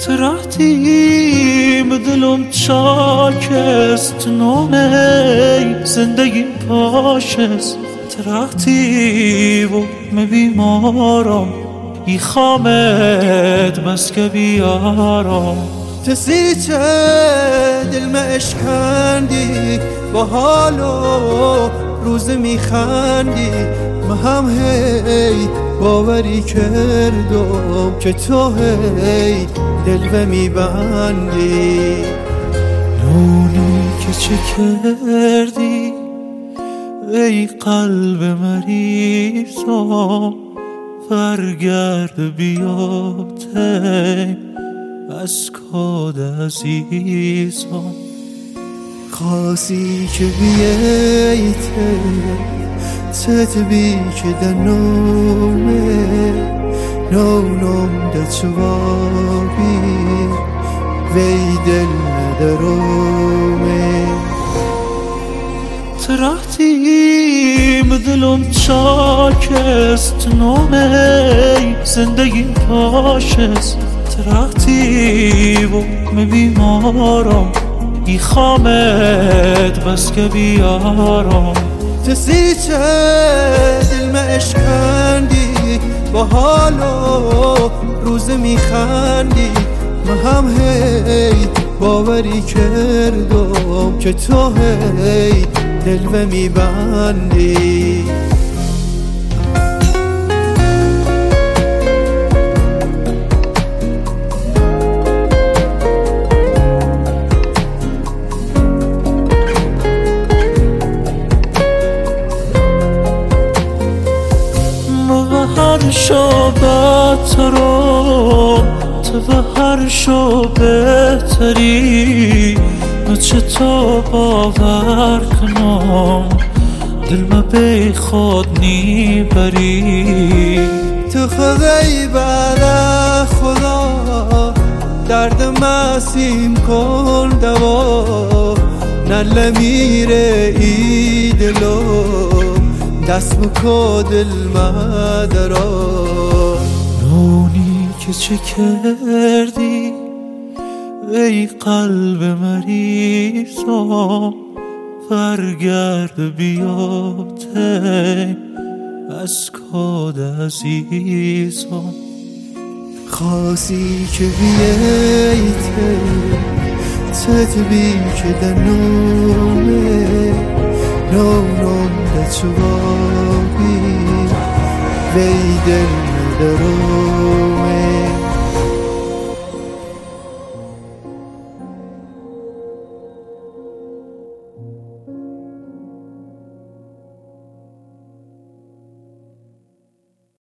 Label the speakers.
Speaker 1: ترحتیم دلم چاکست نامه زندگیم پاشست ترحتی و بیمارم ای خامد بس که بیارم
Speaker 2: تسیت دل ما اشکندی با حال و روز میخندی ما هم هی باوری کردم که تو هی دل میبندی
Speaker 1: نونی که چه کردی ای قلب مریضم برگرد بیا تی از کاد عزیزم
Speaker 2: خواسی که بیایی تدبی که در نونم در چوابی وی دل ندارومه
Speaker 1: ترحتیم دلم چاکست نامه زندگیم پاشست ترحتی و بیمارم ای خامد بس که بیارم
Speaker 2: تسیت دل ما اشکندی با حال و روز میخندی ما هم هی باوری کردم که تو هی دل میبندی
Speaker 1: هر شو بهترم تو به هر شو بهتری من چطور باور کنم دل ما به خود نیبری
Speaker 2: تو خدای بعد خدا درد مسیم کن دوا نله میره ای دلو دست بکو دل مدرا
Speaker 1: نونی که چه کردی ای قلب مریضم برگرد بیا تی از کاد عزیزم
Speaker 2: خواسی که بیایی تدبی که در نونم در چوابی وی دل ندارم